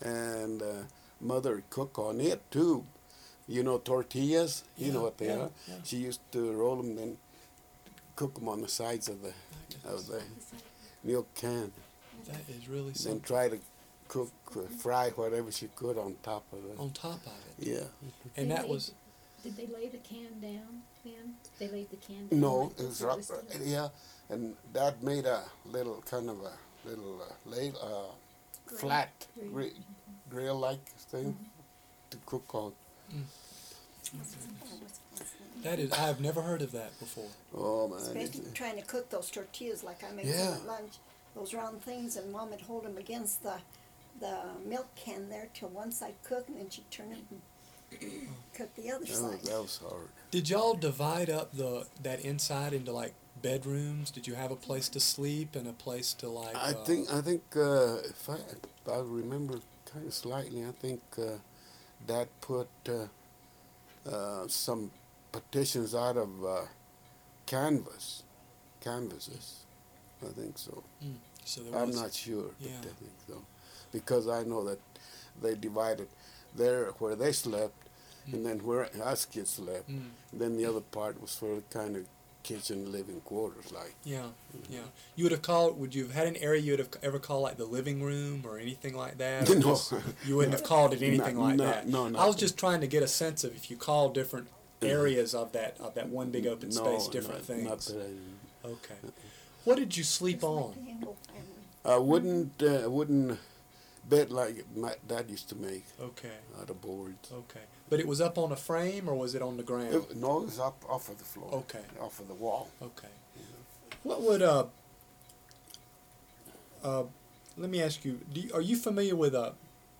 and mother cook on it too. You know tortillas. You know what they are. Yeah. She used to roll them and cook them on the sides of the milk can. That is really Then something. try to cook, fry whatever she could on top of it. On top of it. Yeah. And that was. Did they lay the can down then? They laid the can down? No, like it was this, or rough. just a- Yeah, and Dad made a little kind of a little flat grill-like thing to cook on. That is, I've never heard of that before. Oh man, Especially trying to cook those tortillas like I make Yeah. them at lunch, those round things, and Mom would hold them against the milk can there till one side cooked, and then she'd turn it and cook the other side. that was hard. Did y'all divide up that inside into like bedrooms? Did you have a place to sleep and a place to like? I think if I remember kind of slightly, I think Dad put some partitions out of canvases. I think so. So there I'm was, not sure, but Yeah. I think so. Because I know that they divided there where they slept, and then where us kids slept. Then the other part was for kind of kitchen living quarters, like. Yeah, yeah. You would have called. Would you have had an area you would have ever called like the living room or anything like that? Or No. just- you wouldn't have called it anything like that. No, I was just trying to get a sense of if you call different areas of that one big open space different things. Not that I knew. Okay. What did you sleep Just like on? the Engel family. A wooden bed like my dad used to make Okay. out of boards. Okay. But it was up on a frame or was it on the ground? No, it was up off of the floor. Okay. Off of the wall. Okay. What would let me ask you, are you familiar with a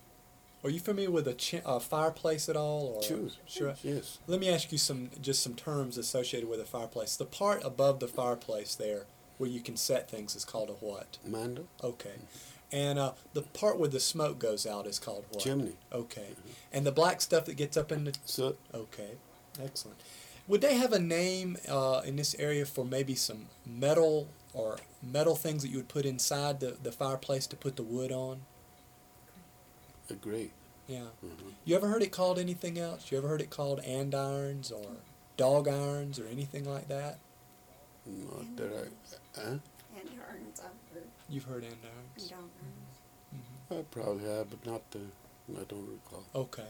fireplace at all? Or Sure. Yes. Let me ask you some terms associated with a fireplace. The part above the fireplace there where you can set things is called a what? Mandel. Okay. And the part where the smoke goes out is called what? Chimney. Okay. And the black stuff that gets up in the... So Okay. Excellent. Would they have a name in this area for maybe some metal things that you would put inside the fireplace to put the wood on? great. Yeah. You ever heard it called anything else? You ever heard it called andirons or dog irons or anything like that? Not that I. And yarns, I've heard, You've heard andirons. and dog irons. I probably have, but not the. I don't recall. Okay.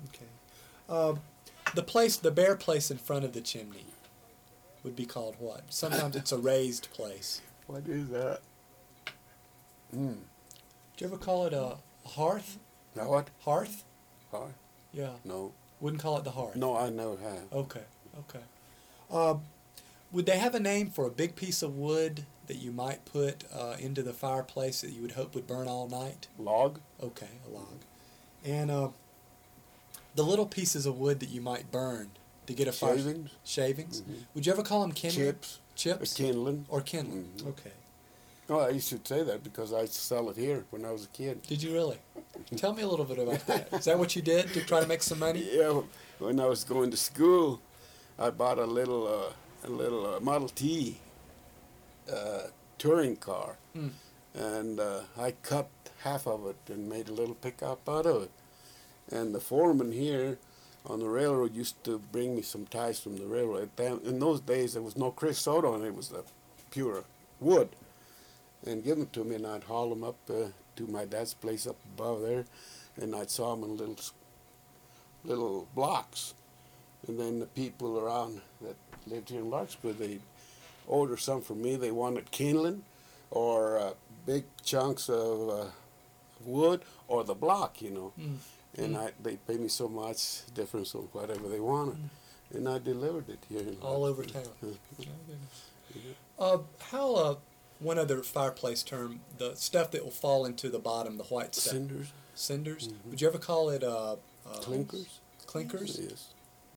The bare place in front of the chimney would be called what? Sometimes it's a raised place. What is that? Do you ever call it a hearth? Now what? Hearth? Hearth? Yeah. No. Wouldn't call it the hearth. No, I never have. Okay. Would they have a name for a big piece of wood that you might put into the fireplace that you would hope would burn all night? Log? Okay, a log. And the little pieces of wood that you might burn to get a fire. Shavings? Shavings? Would you ever call them kindling? Chips? Chips? Kindling? Or kindling. Okay. Oh, I used to say that because I used to sell it here when I was a kid. Did you really? Tell me a little bit about that. Is that what you did to try to make some money? Yeah, when I was going to school, I bought a little Model T touring car, and I cut half of it and made a little pickup out of it. And the foreman here on the railroad used to bring me some ties from the railroad. In those days, there was no creosote on it; it was pure wood. And give them to me, and I'd haul them up to my dad's place up above there, and I'd saw them in little blocks. And then the people around that lived here in Larkspur, they'd order some from me. They wanted kindling or big chunks of wood or the block, you know. And they paid me so much difference on whatever they wanted. And I delivered it here in All over Larkspur. town. How one other fireplace term, the stuff that will fall into the bottom, the white stuff. Cinders? Cinders? Would you ever call it Clinkers? clinkers? Yes.